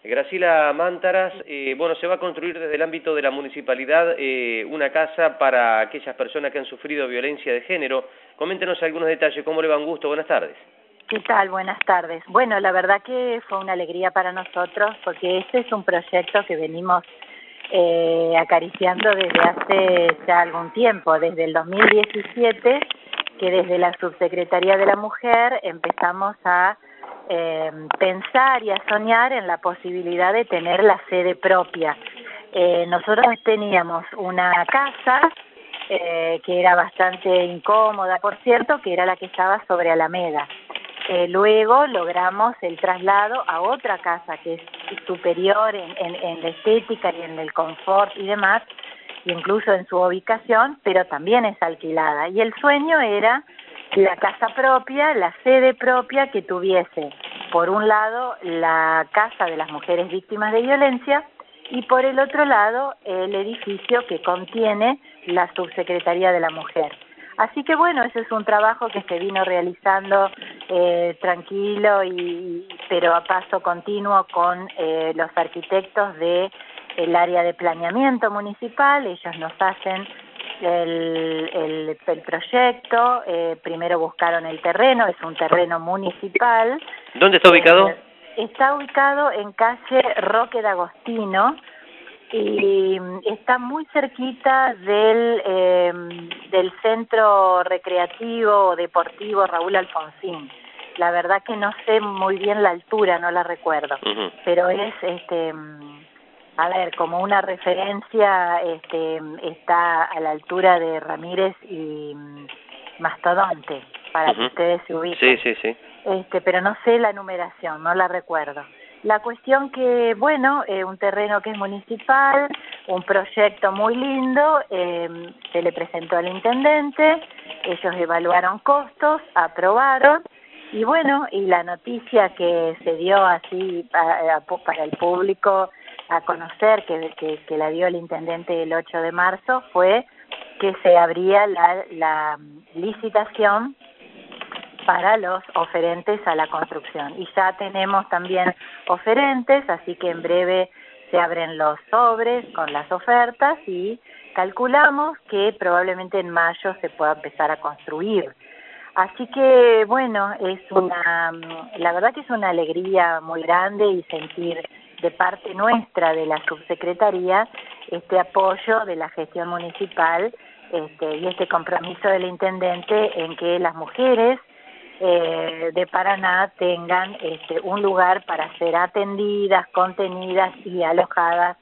Graciela Mántaras, bueno, se va a construir desde el ámbito de la municipalidad una casa para aquellas personas que han sufrido violencia de género. Coméntenos algunos detalles. ¿Cómo le va? Un gusto. Buenas tardes. ¿Qué tal? Buenas tardes. Bueno, la verdad que fue una alegría para nosotros porque este es un proyecto que venimos acariciando desde hace ya algún tiempo, desde el 2017, que desde la Subsecretaría de la Mujer empezamos a pensar y a soñar en la posibilidad de tener la sede propia. Nosotros teníamos una casa que era bastante incómoda, por cierto, que era la que estaba sobre Alameda. Luego logramos el traslado a otra casa que es superior en la estética y en el confort y demás, incluso en su ubicación, pero también es alquilada. Y el sueño era la casa propia, la sede propia que tuviese, por un lado, la casa de las mujeres víctimas de violencia y por el otro lado, el edificio que contiene la Subsecretaría de la Mujer. Así que bueno, ese es un trabajo que se vino realizando tranquilo pero a paso continuo con los arquitectos del área de planeamiento municipal. Ellos nos hacen el proyecto, primero buscaron el terreno, es un terreno municipal. ¿Dónde está ubicado? Está ubicado en calle Roque de Agostino y está muy cerquita del centro recreativo o deportivo Raúl Alfonsín. La verdad que no sé muy bien la altura, no la recuerdo, pero es a ver, como una referencia, está a la altura de Ramírez y Mastodonte, para que ustedes se ubiquen. Sí. Pero no sé la numeración, no la recuerdo. La cuestión que, bueno, un terreno que es municipal, un proyecto muy lindo, se le presentó al intendente, ellos evaluaron costos, aprobaron, y bueno, y la noticia que se dio así para el público a conocer, que la dio el intendente el 8 de marzo, fue que se abría la licitación para los oferentes a la construcción. Y ya tenemos también oferentes, así que en breve se abren los sobres con las ofertas y calculamos que probablemente en mayo se pueda empezar a construir. Así que, bueno, la verdad que es una alegría muy grande y sentir de parte nuestra de la subsecretaría este apoyo de la gestión municipal y este compromiso del intendente en que las mujeres de Paraná tengan un lugar para ser atendidas, contenidas y alojadas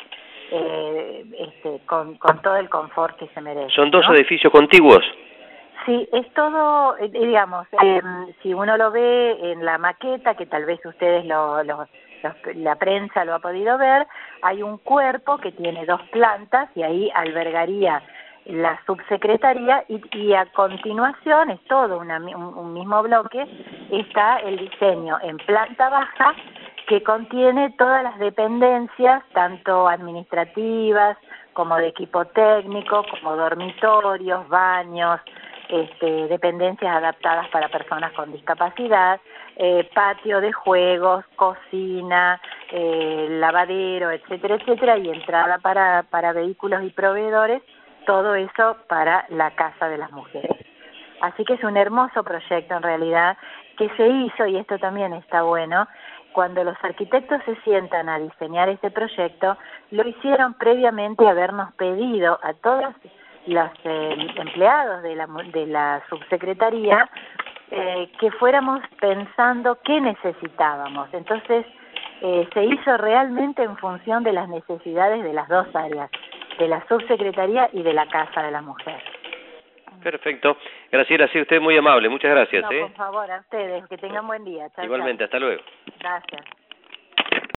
con todo el confort que se merecen. ¿Son dos edificios contiguos? Sí, es todo, digamos, si uno lo ve en la maqueta, que tal vez ustedes la prensa lo ha podido ver, hay un cuerpo que tiene 2 plantas y ahí albergaría la subsecretaría y a continuación es todo un mismo bloque, está el diseño en planta baja que contiene todas las dependencias, tanto administrativas como de equipo técnico, como dormitorios, baños, dependencias adaptadas para personas con discapacidad, patio de juegos, cocina, lavadero, etcétera, etcétera, y entrada para vehículos y proveedores, todo eso para la Casa de las Mujeres. Así que es un hermoso proyecto en realidad que se hizo, y esto también está bueno, cuando los arquitectos se sientan a diseñar este proyecto, lo hicieron previamente a habernos pedido a todos los empleados de la subsecretaría que fuéramos pensando qué necesitábamos. Entonces se hizo realmente en función de las necesidades de las dos áreas, de la subsecretaría y de la Casa de la Mujer. Perfecto. Graciela, sí, usted es muy amable. Muchas gracias. No, por favor, a ustedes. Que tengan buen día. Chao, igualmente, chao. hasta luego. Gracias.